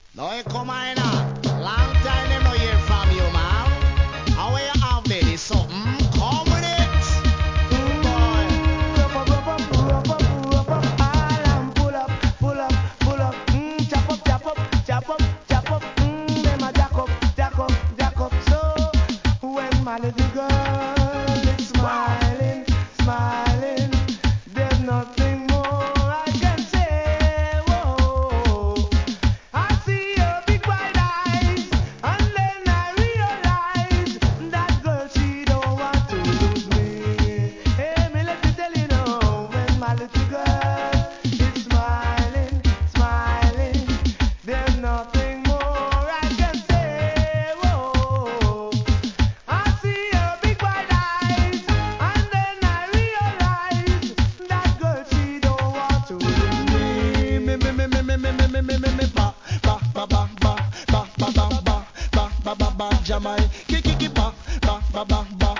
Now you come on now. Long time them no hear from you, man. How you have baby something? Come with it. Boy. Little girl is smiling, smiling. There's nothing more I can say. Whoa. I see your big white eyes, and then I realize that girl, she don't want to lose me. Hey, me let me tell you now, when my little girl is smiling, smiling, there's nothing more I can say. Whoa. I see your big white eyes, and then I realize that girl, she don't want to lose me. Ba ba ba ba ba ba ba ba ba ba ba ba ba Jamai. Kiki ba ba ba ba ba